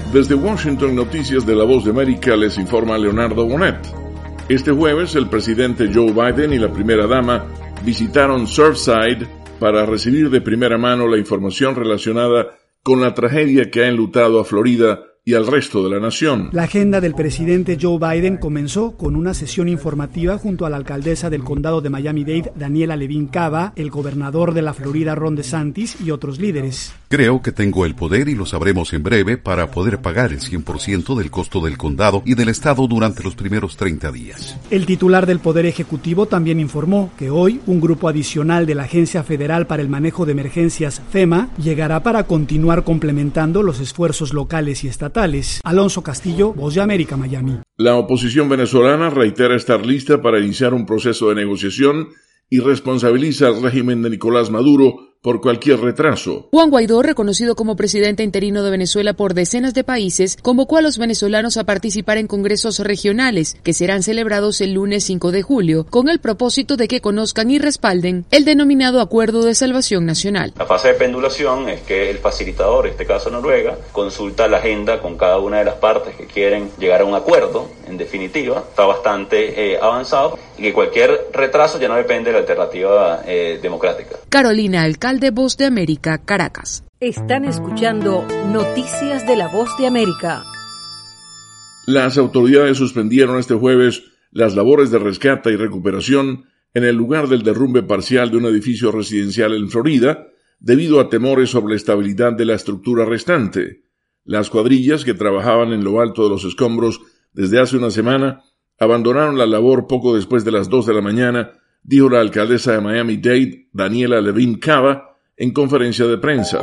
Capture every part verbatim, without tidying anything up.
Desde Washington, Noticias de la Voz de América, les informa Leonardo Bonet. Este jueves, el presidente Joe Biden y la primera dama visitaron Surfside para recibir de primera mano la información relacionada con la tragedia que ha enlutado a Florida y al resto de la nación. La agenda del presidente Joe Biden comenzó con una sesión informativa junto a la alcaldesa del condado de Miami-Dade, Daniela Levine Cava, el gobernador de la Florida, Ron DeSantis, y otros líderes. Creo que tengo el poder, y lo sabremos en breve, para poder pagar el cien por ciento del costo del condado y del estado durante los primeros treinta días. El titular del Poder Ejecutivo también informó que hoy un grupo adicional de la Agencia Federal para el Manejo de Emergencias, FEMA, llegará para continuar complementando los esfuerzos locales y estatales. Alonso Castillo, Voz de América, Miami. La oposición venezolana reitera estar lista para iniciar un proceso de negociación y responsabiliza al régimen de Nicolás Maduro por cualquier retraso. Juan Guaidó, reconocido como presidente interino de Venezuela por decenas de países, convocó a los venezolanos a participar en congresos regionales que serán celebrados el lunes cinco de julio, con el propósito de que conozcan y respalden el denominado Acuerdo de Salvación Nacional. La fase de pendulación es que el facilitador, en este caso Noruega, consulta la agenda con cada una de las partes que quieren llegar a un acuerdo. En definitiva, está bastante eh, avanzado y que cualquier retraso ya no depende de la alternativa eh, democrática. Carolina Alcalde, Voz de América, Caracas. Están escuchando Noticias de la Voz de América. Las autoridades suspendieron este jueves las labores de rescate y recuperación en el lugar del derrumbe parcial de un edificio residencial en Florida, debido a temores sobre la estabilidad de la estructura restante. Las cuadrillas que trabajaban en lo alto de los escombros desde hace una semana abandonaron la labor poco después de las dos de la mañana, dijo la alcaldesa de Miami-Dade, Daniela Levine Cava, en conferencia de prensa.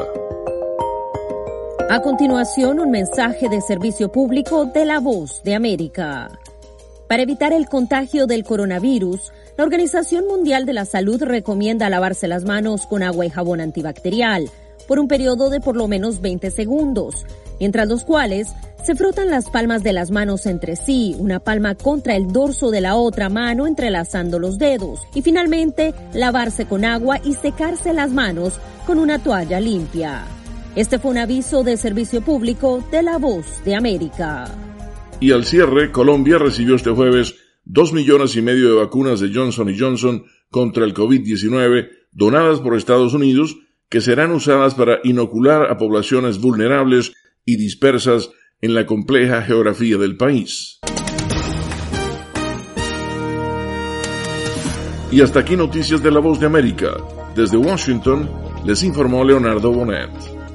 A continuación, un mensaje de servicio público de la Voz de América. Para evitar el contagio del coronavirus, la Organización Mundial de la Salud recomienda lavarse las manos con agua y jabón antibacterial por un periodo de por lo menos veinte segundos, mientras los cuales se frotan las palmas de las manos entre sí, una palma contra el dorso de la otra mano entrelazando los dedos, y finalmente lavarse con agua y secarse las manos con una toalla limpia. Este fue un aviso de servicio público de la Voz de América. Y al cierre, Colombia recibió este jueves dos millones y medio de vacunas de Johnson y Johnson contra el covid diecinueve donadas por Estados Unidos, que serán usadas para inocular a poblaciones vulnerables y dispersas en la compleja geografía del país. Y hasta aquí Noticias de la Voz de América. Desde Washington, les informó Leonardo Bonet.